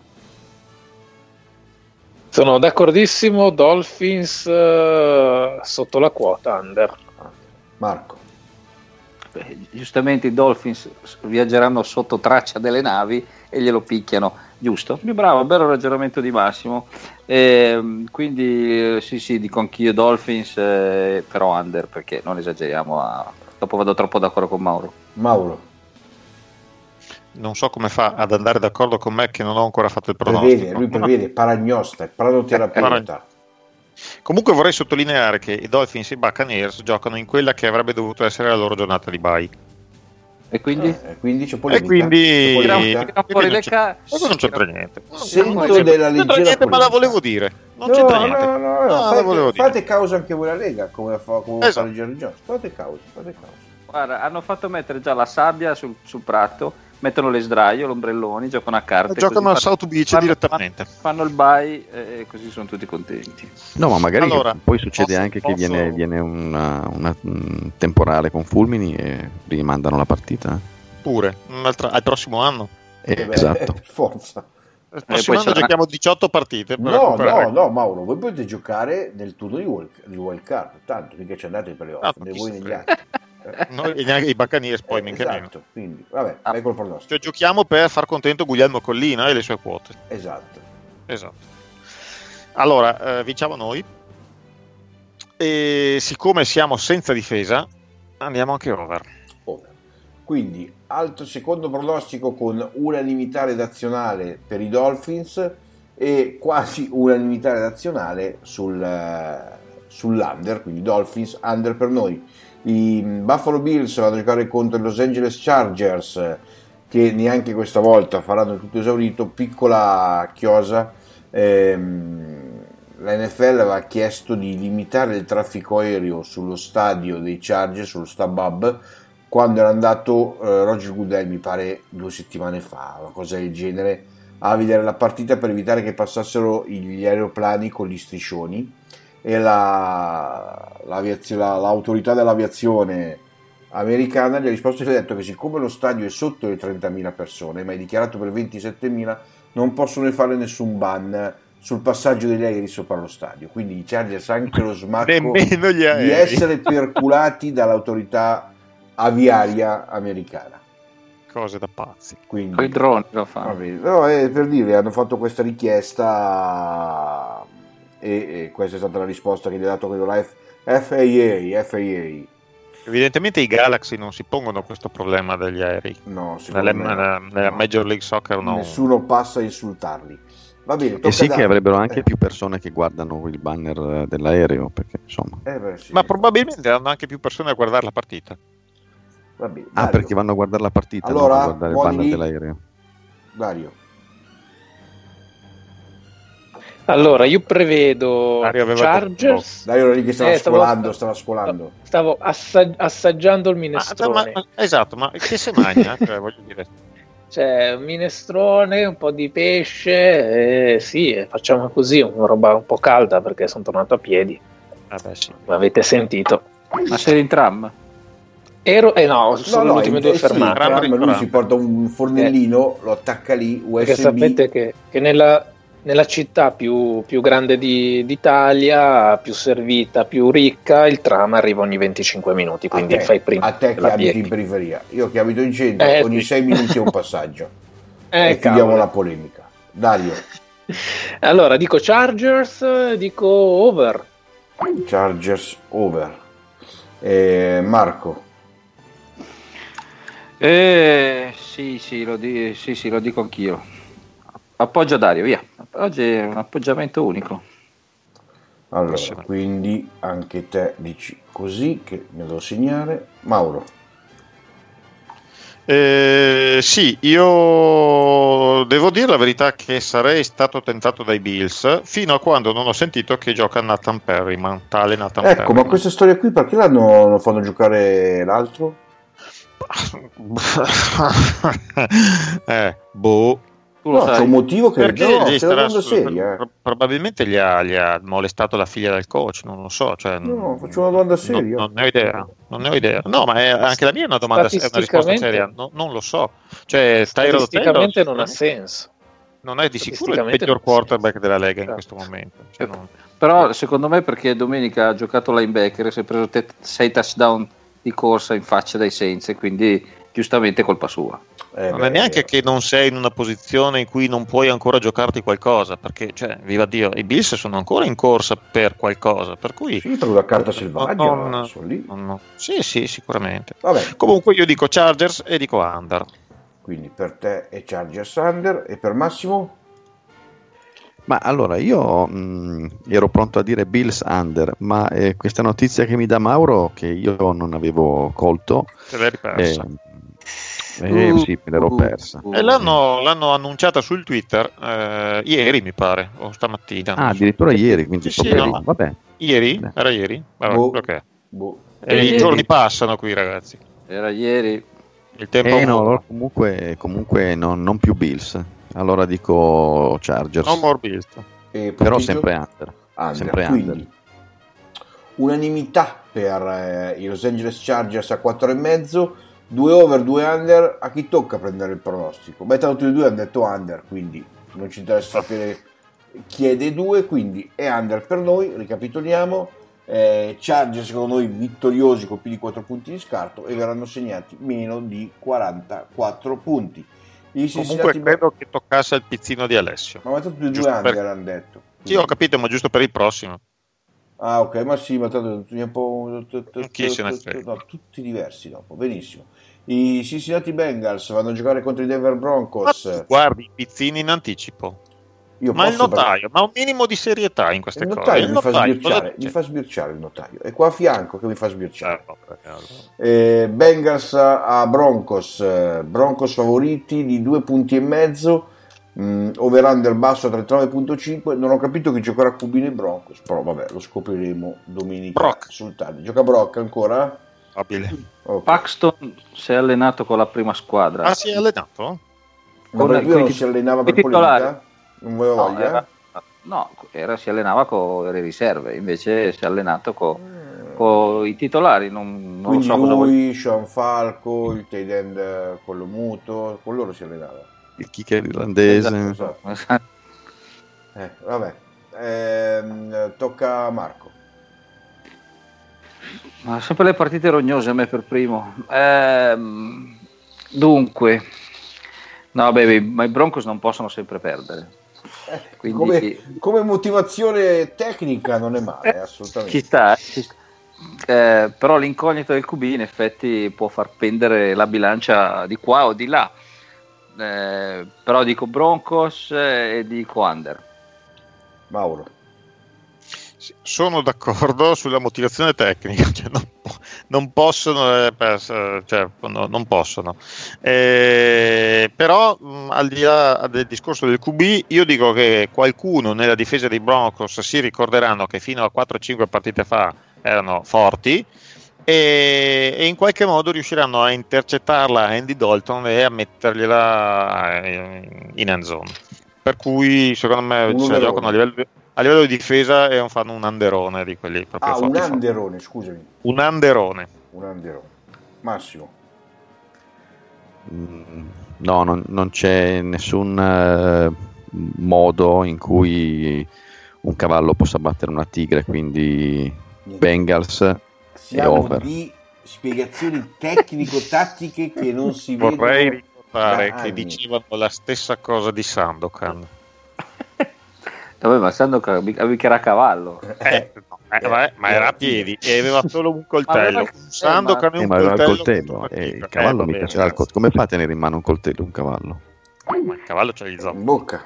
Sono d'accordissimo, Dolphins eh, sotto la quota, under. Marco. Beh, giustamente i Dolphins viaggeranno sotto traccia delle navi e glielo picchiano, giusto? Bravo, bello ragionamento di Massimo. Eh, quindi eh, sì, sì, dico anch'io Dolphins, eh, però under, perché non esageriamo. A... Dopo vado troppo d'accordo con Mauro. Mauro. Non so come fa ad andare d'accordo con me che non ho ancora fatto il pronostico. Prevede, lui prevede, paragnosta, pranoterapeuta. Comunque vorrei sottolineare che i Dolphins e i Buccaneers giocano in quella che avrebbe dovuto essere la loro giornata di bye. E quindi? Eh, quindi c'è E polemica. quindi, C'è polemica. Tiriamo fuori non le c'è- ca- proprio non c'entra niente. Sento Non c'entra- della non c'entra leggera niente, ma la polemica. volevo dire. Non No, c'entra no, niente. no, no, no, Ah, la fate, volevo dire. fate causa anche voi la Lega, come fa, come Esatto. fa Jerry Jones. Fate causa, fate causa. Guarda, hanno fatto mettere già la sabbia sul, sul prato, mettono le sdraio, l'ombrelloni, giocano a carte. Giocano così a South Beach fanno- direttamente. Fanno il bye e così sono tutti contenti. No, ma magari che Allora, poi succede posso- anche che posso- viene, viene una, una- un temporale con fulmini e rimandano la partita. Pure, un'altra- al prossimo anno. Eh, Eh beh, esatto. Forza. Il prossimo anno giochiamo diciotto partite. Per no, no, no, Mauro, voi potete giocare nel turno di wild, di wild card, tanto finché ci andate ai playoff, ah, né voi negli altri. Noi e neanche i Buccaneers poi eh, minchia esatto, meno. Quindi, vabbè, ah. vai col pronostico. Cioè, giochiamo per far contento Guglielmo Collina e le sue quote. Esatto. Esatto. Allora, eh, vinciamo noi. E siccome siamo senza difesa, andiamo anche over. Over. Quindi, altro secondo pronostico con unanimità redazionale per i Dolphins e quasi unanimità redazionale sul, sull'under, quindi Dolphins, under per noi. I Buffalo Bills vanno a giocare contro i Los Angeles Chargers, che neanche questa volta faranno tutto esaurito. Piccola chiosa, ehm, la N F L aveva chiesto di limitare il traffico aereo sullo stadio dei Chargers, sullo StubHub, quando era andato eh, Roger Goodell, mi pare due settimane fa, una cosa del genere, a vedere la partita per evitare che passassero gli aeroplani con gli striscioni. E la, la, l'autorità dell'aviazione americana gli ha risposto e gli ha detto che siccome lo stadio è sotto le trentamila persone, ma è dichiarato per ventisettemila, non possono fare nessun ban sul passaggio degli aerei sopra lo stadio. Quindi i Chargers hanno anche lo smacco di essere perculati dall'autorità aviaria americana. Cose da pazzi. Quindi, con i droni lo fanno. Vabbè, no, eh, per dirvi, hanno fatto questa richiesta e, e questa è stata la risposta che gli ha dato quello la F- F A A, F A A. Evidentemente i Galaxy non si pongono questo problema degli aerei. No, nella, nella, nella no. Major League Soccer no. Nessuno passa a insultarli. Va bene, e sì da... che avrebbero anche eh. più persone che guardano il banner dell'aereo, perché insomma. Eh beh, sì. Ma probabilmente hanno anche più persone a guardare la partita. Va bene, ah, perché vanno a guardare la partita, allora, non a guardare il banner dell'aereo. Dario. Allora, io prevedo Dario Chargers. Dario era lì che stava eh, scolando, stavo, stava scolando. Stavo assag- assaggiando il minestrone. Ma, ma, esatto, ma che se mangia? Cioè, voglio dire. C'è un minestrone, un po' di pesce, e sì, facciamo così, una roba un po' calda perché sono tornato a piedi. Ah beh, sì. L'avete sentito? Ma sei in tram? Ero, eh no, sono no, le ultime no, due eh fermate. Sì, tram, lui si porta un fornellino, eh. lo attacca lì, U S B. Perché sapete che, che nella, nella città più, più grande di, d'Italia, più servita, più ricca, il tram arriva ogni venticinque minuti, quindi a te, fai prima. A te che abiti in periferia, io che abito in centro, eh, ogni sì. sei minuti è un passaggio. eh, e chiudiamo cavolo. la polemica. Dario. Allora, dico Chargers, dico over. Chargers over. Eh, Marco. Eh, sì, sì, lo di- sì, sì, lo dico anch'io. Appoggio Dario, via. Oggi è un appoggiamento unico. Allora, quindi anche te dici così, che me lo devo segnare. Mauro. Eh, sì, io devo dire la verità che sarei stato tentato dai Bills fino a quando non ho sentito che gioca Nathan Perryman, tale Nathan ecco, Perryman. Ma questa storia qui perché l'hanno non fanno giocare l'altro? eh, boh. No, c'è un motivo che perché no, gli starà su, seria, eh. probabilmente gli ha, gli ha molestato la figlia del coach, non lo so. Cioè, no, faccio una domanda seria. Non, non ne ho idea, non ne ho idea. No, ma è, anche la mia è una domanda, è una risposta seria. No, non lo so. Cioè, statisticamente Taylor, non ha senso. Non è di sicuro il peggior quarterback della Lega in questo momento. Cioè, non... Però secondo me perché domenica ha giocato linebacker e si è preso sei touchdown di corsa in faccia dai Saints e quindi giustamente colpa sua. Eh non beh, è neanche che non sei in una posizione in cui non puoi ancora giocarti qualcosa, perché, cioè, viva Dio, i Bills sono ancora in corsa per qualcosa, per cui sì, per una carta selvaggia non, non, sono lì. Non, non. Sì, sì, sicuramente. Vabbè. Comunque io dico Chargers e dico under. Quindi per te è Chargers under e per Massimo? Ma allora io mh, ero pronto a dire Bills under, ma eh, questa notizia che mi dà Mauro, che io non avevo colto, te l'hai persa. Eh, Eh, uh, sì, me l'ero uh, persa. Uh, e l'hanno, l'hanno annunciata sul Twitter eh, ieri, mi pare, o stamattina. Ah, addirittura so. ieri, quindi sì, sì, no. vabbè. Ieri? Beh. Era ieri? Vabbè, boh. Okay. Boh. E i giorni passano qui, ragazzi. Era ieri. Il tempo eh, no, allora comunque, comunque non, non più Bills. Allora dico Chargers. No more Bills. E però sempre under. under. Sempre Quindi, under. Unanimità per eh, i Los Angeles Chargers a quattro e mezzo. Due over, due under, a chi tocca prendere il pronostico? Beh, tutti e due hanno detto under, quindi non ci interessa sapere chi è dei due, quindi è under per noi, ricapitoliamo. Eh, Chargers secondo noi vittoriosi con più di quattro punti di scarto e verranno segnati meno di quarantaquattro punti. I Comunque credo be- che toccasse il pizzino di Alessio. Ma tutti e due under per... hanno detto. Sì, ho capito, ma giusto per il prossimo. Ah, ok, ma sì, ma tanto un po' chi se ne frega. No, tutti diversi dopo, benissimo. I Cincinnati Bengals vanno a giocare contro i Denver Broncos. Ma guardi i pizzini in anticipo. Io ma il notaio, per... ma un minimo di serietà in queste il cose. Il mi notaio fa sbirciare, mi fa sbirciare il notaio. È qua a fianco che mi fa sbirciare. Eh, Bengals a Broncos, Broncos favoriti di due punti e mezzo. Mm, over-under basso a trentanove virgola cinque. Non ho capito chi giocherà Q B nei Broncos, però vabbè, lo scopriremo domenica Brock. sul tardi. Gioca Brock ancora? Okay. Paxton si è allenato con la prima squadra. Ah, si è allenato? Ma per cui non si allenava per polemica? Non aveva no, voglia? Era, no, era, si allenava con le riserve, invece si è allenato con, con i titolari. Non, non Quindi lo so lui, cosa vuoi... Sean Falco, il tight end, quello muto, con loro si allenava. Il kicker irlandese. Esatto, esatto. Eh, vabbè, eh, tocca a Marco. Ma sempre le partite rognose a me per primo. Eh, dunque, no, beh, ma i Broncos non possono sempre perdere. Eh, Quindi... come, come motivazione tecnica non è male, assolutamente. Ci sta, ci sta. Eh, però l'incognito del Q B in effetti può far pendere la bilancia di qua o di là. Eh, però dico Broncos e dico under. Mauro. Sono d'accordo sulla motivazione tecnica, cioè non, non possono, eh, per, cioè, no, non possono. Eh, però mh, al di là del discorso del Q B, io dico che qualcuno nella difesa dei Broncos si ricorderanno che fino a quattro cinque partite fa erano forti e, e in qualche modo riusciranno a intercettarla a Andy Dalton e a mettergliela in end zone. Per cui secondo me se la giocano a livello di A livello di difesa e fanno un anderone di quelli proprio ah, forti, un anderone, forti. Scusami. Un anderone. Un anderone. Massimo. Mm, no, non, non c'è nessun uh, modo in cui un cavallo possa battere una tigre, quindi Niente. Bengals Siamo e over. Di spiegazioni tecnico-tattiche che non si vedono. Vorrei ricordare che dicevano la stessa cosa di Sandokan. Vabbè, ma Sandokan mica era a cavallo. Eh, no, eh, vabbè, ma era a piedi e aveva solo un coltello. Un Sandokan eh, e un ma aveva coltello. il coltello. Eh, il cavallo eh, mica c'era il coltello. Come fa a tenere in mano un coltello un cavallo? Ma il cavallo c'ha il zoppo. In bocca.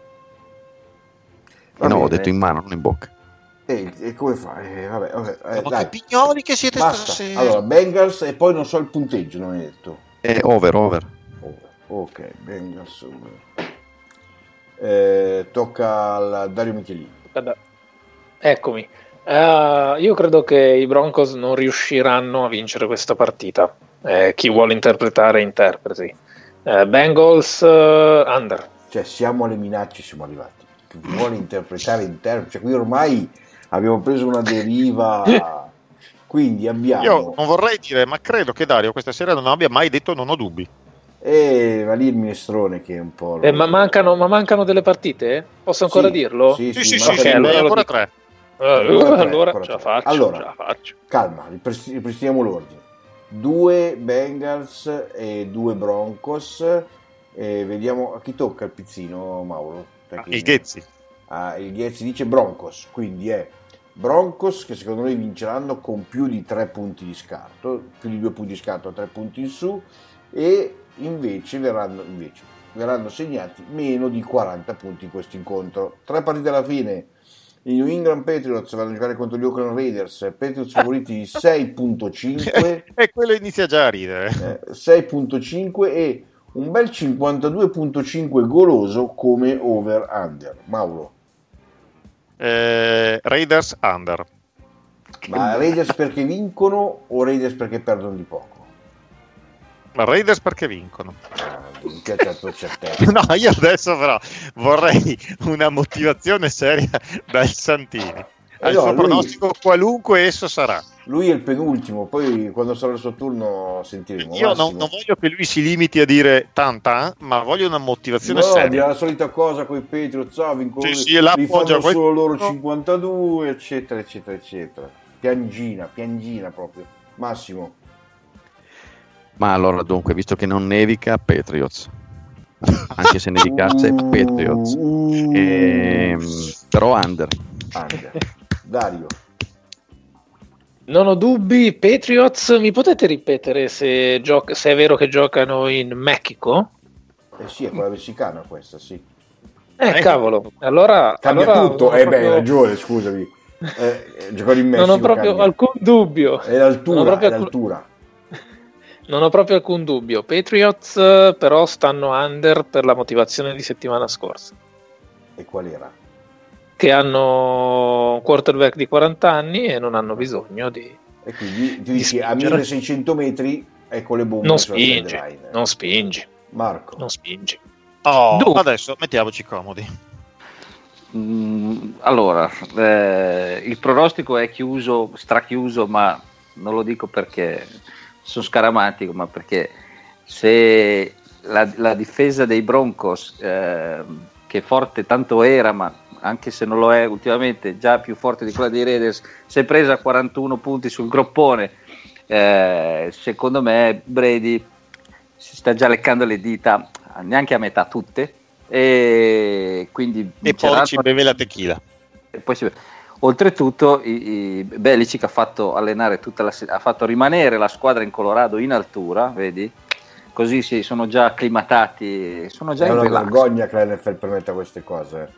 Eh, no, ho detto in mano, non in bocca. E, e come fa? Eh, vabbè, vabbè, eh, ma che pignoli che siete stasera. Allora, Bengals e poi non so il punteggio, non hai detto. Eh, over, over. over. Ok, Bengals over. Eh, tocca al Dario Michelini. Eccomi. Uh, io credo che i Broncos non riusciranno a vincere questa partita. Eh, chi vuole interpretare interpreti. Eh, Bengals uh, under. Cioè siamo alle minacce, siamo arrivati. Chi vuole interpretare interpreti. Cioè qui ormai abbiamo preso una deriva. Quindi abbiamo. Io non vorrei dire, ma credo che Dario questa sera non abbia mai detto non ho dubbi. E va lì il minestrone che è un po'. Eh, ma, mancano, ma mancano delle partite? Posso ancora sì, dirlo? Sì, sì, sì, sì, sì allora ancora tre. Uh, allora, tre, allora tre. ce la faccio. Allora, ce la faccio. Calma, ripristiniamo l'ordine. Due Bengals e due Broncos. E vediamo a chi tocca il pizzino, Mauro. Ah, il Ghezzi. Ah, il Ghezzi dice Broncos, quindi è Broncos che secondo noi vinceranno con più di tre punti di scarto, più di due punti di scarto a tre punti in su, e invece verranno, invece verranno segnati meno di quaranta punti in questo incontro. Tre partite alla fine, i New England Patriots vanno a giocare contro gli Oakland Raiders, Patriots favoriti di sei virgola cinque e quello inizia già a ridere. eh, sei virgola cinque e un bel cinquantadue virgola cinque goloso come over under. Mauro. Eh, Raiders under. Ma Raiders perché vincono o Raiders perché perdono di poco? Ma Raiders perché vincono. Ah, certezza. No, io adesso però vorrei una motivazione seria dal Santini. Al no, suo lui, pronostico, qualunque esso sarà. lui è il penultimo, poi quando sarà il suo turno sentiremo. Io non, non voglio che lui si limiti a dire tanta, ma voglio una motivazione no, seria. dirà la solita cosa con i Patriots, ah, vincono, sì, sì, li fanno quel... solo loro cinquantadue, eccetera, eccetera, eccetera. Piangina, piangina proprio. Massimo. Ma allora dunque, visto che non nevica, Patriots. Anche se nevicasse, uh, Patriots. Uh, e, però under. under. Dario. Non ho dubbi, Patriots. Mi potete ripetere se, gioca- se è vero che giocano in Mexico? Eh sì, è quella messicana questa, sì. Eh, eh cavolo. Allora cambia allora tutto. non Eh ho beh, hai proprio- ragione, scusami. Eh, giocare in Messico Non ho proprio cambia. alcun dubbio. È l'altura, Non ho proprio è alcun- l'altura. Non ho proprio alcun dubbio. Patriots però stanno under per la motivazione di settimana scorsa. E qual era? Che hanno un quarterback di quaranta anni e non hanno bisogno di... E quindi ti Di dici a spingere. milleseicento metri è con le bombe Non sulla spingi, sideline. non spingi, Marco. non spingi. Oh, Dunque. adesso mettiamoci comodi. Mm, allora, eh, il pronostico è chiuso, strachiuso, ma non lo dico perché sono scaramantico, ma perché se la, la difesa dei Broncos, eh, che forte tanto era, ma anche se non lo è ultimamente, già più forte di quella dei Raiders, si è presa quarantuno punti sul groppone, eh, secondo me Brady si sta già leccando le dita, neanche a metà tutte, e quindi E vinceranno. poi ci beve la tequila. E poi si- oltretutto i, i Belichick ha fatto allenare tutta la se- ha fatto rimanere la squadra in Colorado in altura, vedi? Così si sono già acclimatati, sono già È in una relax. vergogna che l'N F L permetta queste cose.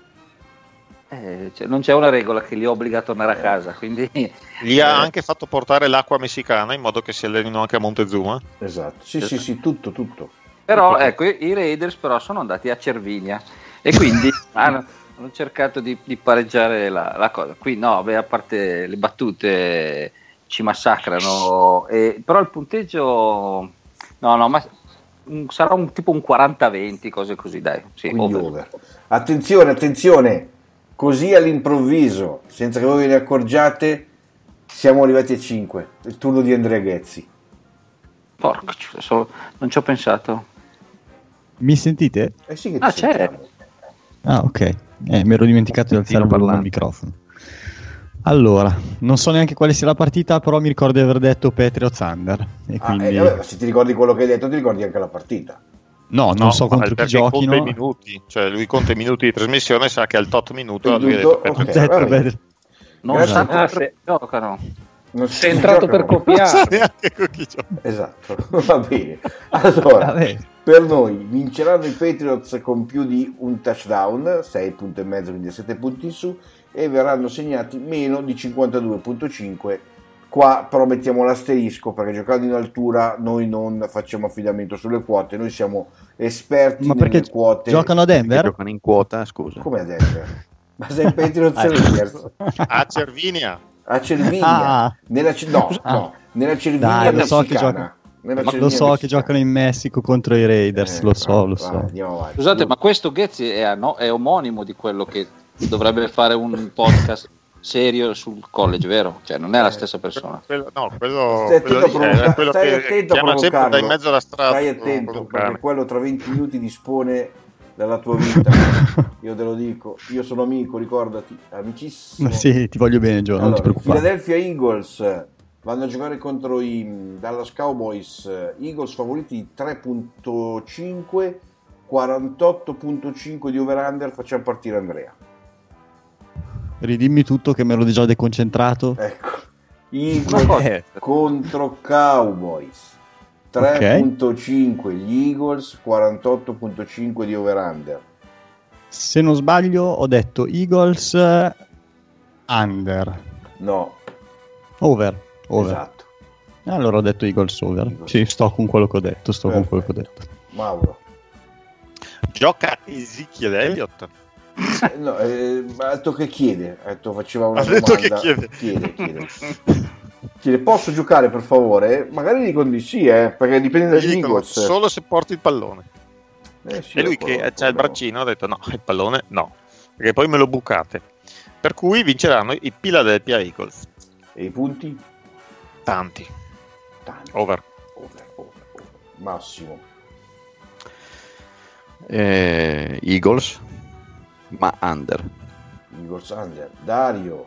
Eh, cioè, non c'è una regola che li obbliga a tornare a casa, quindi Gli ha eh, anche fatto portare l'acqua messicana in modo che si allenino anche a Montezuma. Esatto. Sì, sì, sì, tutto, tutto. però ecco, i i Raiders però sono andati a Cervinia e quindi hanno, hanno cercato di, di pareggiare la, la cosa. Qui no, beh, a parte le battute ci massacrano, e, però il punteggio no, no, ma mm, sarà un tipo un quaranta venti, cose così, dai. Sì, Quindi over. over. Attenzione, attenzione. Così all'improvviso, senza che voi ve ne accorgiate, siamo arrivati a cinque. Il turno di Andrea Ghezzi. Porca, solo- non ci ho pensato. Mi sentite? Eh sì che ti Ah, c'è. sentiamo. Ah, ok. Eh, mi ero dimenticato di alzare il volume del microfono. Allora, non so neanche quale sia la partita, però mi ricordo di aver detto Patriots under. E Ah, quindi... eh, vabbè, ma se ti ricordi quello che hai detto, ti ricordi anche la partita. No, non No, so contro chi perché conta giochino. i minuti, cioè lui conta i minuti di trasmissione, sa che al tot minuto Il lui ha tutto, detto ok. Patriots. Ho detto, va bene. beh, Non Grazie. sanno Ah, che giocano. Non Sei si entrato per giocano. Non sa copiare. neanche con chi gioca. Esatto, va bene. Allora, vabbè. per noi vinceranno i Patriots con più di un touchdown, sei punti e mezzo, quindi sette punti in su, e verranno segnati meno di cinquantadue virgola cinque. Qua però mettiamo l'asterisco, perché giocando in altura noi non facciamo affidamento sulle quote, noi siamo esperti Ma nelle perché quote. giocano a Che Denver? giocano in quota, scusa. Come a Denver? Ma sei Patriots Ah, Raiders? A Cervinia. A Cervinia, Ah. nella, Ce- no, Ah. no, nella Cervinia Dai, lo so che messicana. gioca- Nella Ma lo Cervinia so che messicana. giocano in Messico contro i Raiders, Eh, lo so, vai, lo vai, so. andiamo avanti. Scusate, ma questo Ghezzi è, a- no, è omonimo di quello che dovrebbe fare un podcast serio sul college, vero? Cioè non è la stessa persona. Quello, no, quello, Stai quello attento a lì è provoca- quello stai che attento a chiama sempre provocarlo. da in mezzo alla strada. Stai con- con attento, un perché cane. quello tra venti minuti dispone della tua vita. Io te lo dico, io sono amico, ricordati, amicissimo. Ma sì, ti voglio bene, Gio, non Allora, ti i preoccupare. Philadelphia Eagles vanno a giocare contro i Dallas Cowboys. Eagles favoriti di tre virgola cinque, quarantotto virgola cinque di over-under. Facciamo partire Andrea. Ridimmi tutto che me l'ho già deconcentrato. Ecco, Eagles Eh, contro Cowboys, tre virgola cinque gli Eagles, quarantotto virgola cinque di over-under. se non sbaglio ho detto Eagles eh, under. No, Over. Over. esatto. Allora ho detto Eagles over. Eagles. Sì, sto con quello che ho detto, sto con quello che ho Perfetto. detto. Mauro. Gioca Ezekiel Elliott. Eh, No, eh, ha detto che chiede, ha detto faceva una Ha detto domanda. che chiede. chiede, chiede. Chiede, posso giocare per favore? Magari dicono di sì, eh, perché dipende Gli dagli dicono Eagles. solo se porti il pallone. Eh, sì, E lui quello- che c'ha il quello- braccino ha detto no, il pallone no, perché poi me lo bucate. Per cui vinceranno i Philadelphia Eagles. E i punti? Tanti. Tanti. Over. Over, over, over. Massimo. Eh, Eagles, ma under. Eagles under. Dario.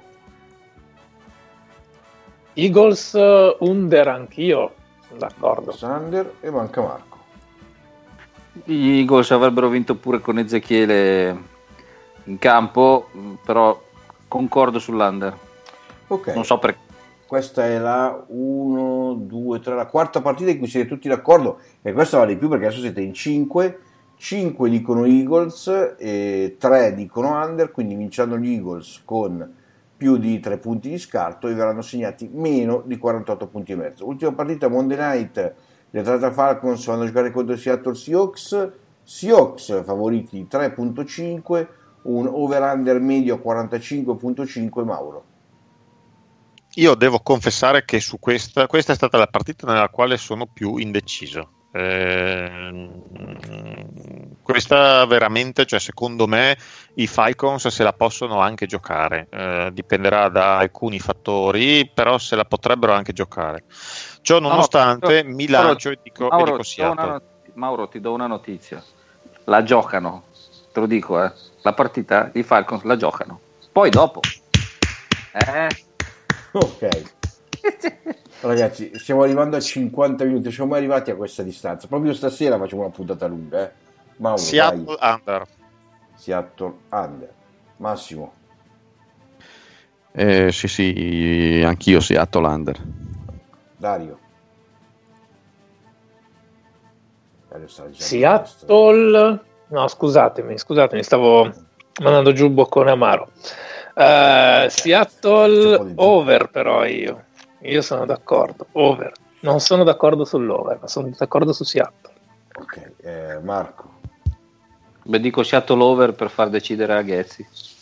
Eagles uh, under anch'io, sono d'accordo. Eagles under e manca Marco. Gli Eagles avrebbero vinto pure con Ezechiele in campo, però concordo sull'under. Ok. Non so perché. Questa è la uno, due, tre, la quarta partita in cui siete tutti d'accordo, e questa vale di più perché adesso siete in cinque. cinque dicono Eagles e tre dicono under, quindi vincendo gli Eagles con più di tre punti di scarto e verranno segnati meno di quarantotto punti e mezzo. Ultima partita Monday Night, gli Atlanta Falcons vanno a giocare contro i Seattle Seahawks. Seahawks favoriti tre virgola cinque, un over-under medio a quarantacinque virgola cinque. Mauro. Io devo confessare che su questa, questa è stata la partita nella quale sono più indeciso. Eh, questa veramente, cioè secondo me i Falcons se la possono anche giocare, eh, dipenderà da alcuni fattori, però se la potrebbero anche giocare. Ciò nonostante no, mi lancio Mauro, e dico, Mauro, e dico Seattle. not- Mauro, ti do una notizia, la giocano, te lo dico, eh. La partita i Falcons la giocano, poi dopo eh ok. Ragazzi, stiamo arrivando a cinquanta minuti, siamo mai arrivati a questa distanza. Proprio stasera facciamo una puntata lunga, eh. Mauro, Seattle vai. under. Seattle under. Massimo. Eh, sì, sì, anch'io Seattle under. Dario. Dario sta già Seattle, no, scusatemi, scusatemi, stavo mandando giù il boccone amaro. Uh, Seattle over, però io. Io sono d'accordo, over. Non sono d'accordo sull'over, ma sono d'accordo su Seattle. Ok, eh, Marco. Beh, dico Seattle over per far decidere a Ghezzi.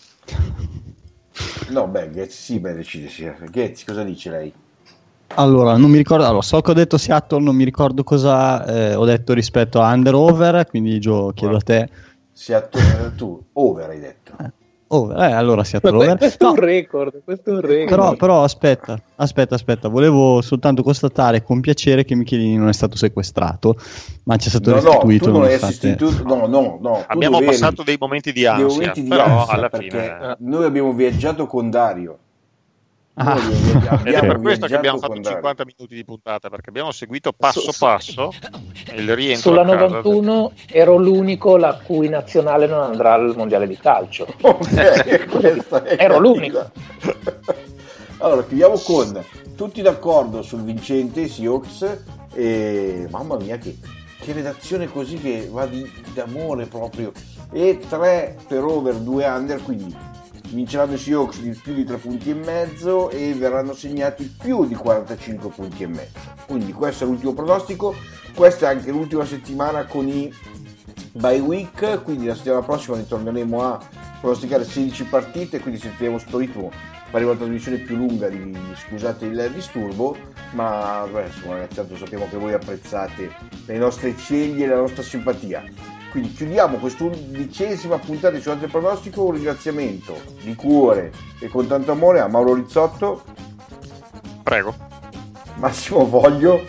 No, beh, Ghezzi sì, beh, decide sì. Ghezzi, cosa dice lei? Allora, non mi ricordo, allora, so che ho detto Seattle, non mi ricordo cosa eh, ho detto rispetto a under over, quindi Gio, chiedo a te. Seattle, tu, over hai detto. Eh. Oh, eh, allora Seattle over. Questo No. è un record, questo è un record. Però, però aspetta, aspetta, aspetta, volevo soltanto constatare con piacere che Michelini non è stato sequestrato, ma ci è stato no, restituito. No, tu non hai nonostante... assistito, no, no, no. Abbiamo doveri, passato dei momenti di ansia, dei momenti di però ansia alla perché fine... noi abbiamo viaggiato con Dario. Ah. Noi abbiamo Ed è per questo che abbiamo viaggiato fatto con cinquanta Dario. minuti di puntata, perché abbiamo seguito passo Su- passo il rientro Sulla a casa. novantuno ero l'unico la cui nazionale non andrà al mondiale di calcio. Ok, questa è Ero capita. l'unico. Allora, chiudiamo con tutti d'accordo sul vincente Seahawks e mamma mia che, che redazione così che va di, d'amore proprio, e tre per over, due under, quindi vinceranno i Seahawks di più di tre punti e mezzo e verranno segnati più di quarantacinque punti e mezzo. Quindi questo è l'ultimo pronostico, questa è anche l'ultima settimana con i bye week, quindi la settimana prossima ritorneremo a pronosticare sedici partite, quindi se teniamo sto ritmo faremo una trasmissione più lunga, di, scusate il disturbo, ma beh, insomma ragazzi, tanto sappiamo che voi apprezzate le nostre ceglie e la nostra simpatia. Quindi chiudiamo quest'undicesima puntata di Altre Pronostico. Un ringraziamento di cuore e con tanto amore a Mauro Rizzotto. Prego. Massimo Voglio.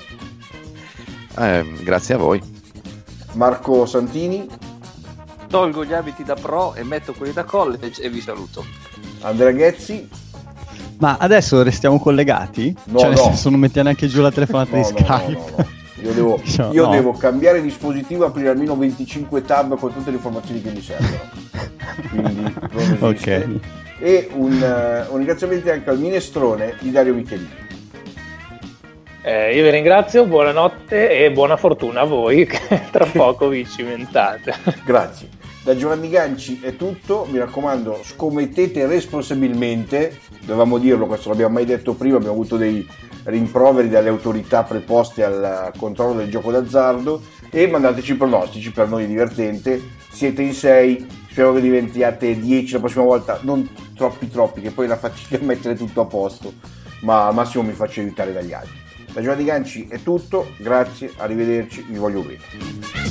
Eh, grazie a voi. Marco Santini. Tolgo gli abiti da pro e metto quelli da college e vi saluto. Andrea Ghezzi. Ma adesso restiamo collegati? No, cioè, nel no. senso, non mettiamo neanche giù la telefonata No, di no, Skype. no, no, no. Io, devo, Diciamo, io no. devo cambiare dispositivo, aprire almeno venticinque tab con tutte le informazioni che mi servono. Quindi non esiste. Ok. E un, uh, un ringraziamento anche al minestrone di Dario Michelini. Eh, io vi ringrazio, buonanotte e buona fortuna a voi che tra poco vi cimentate. Grazie. Da Giovanni Ganci è tutto, mi raccomando, scommettete responsabilmente, dovevamo dirlo, questo l'abbiamo mai detto prima, abbiamo avuto dei rimproveri dalle autorità preposte al controllo del gioco d'azzardo, e mandateci i pronostici, per noi è divertente, siete in sei, spero che diventiate dieci la prossima volta, non troppi troppi, che poi è una fatica a mettere tutto a posto, ma al massimo mi faccio aiutare dagli altri. Da Giovanni Ganci è tutto, grazie, arrivederci, vi voglio bene.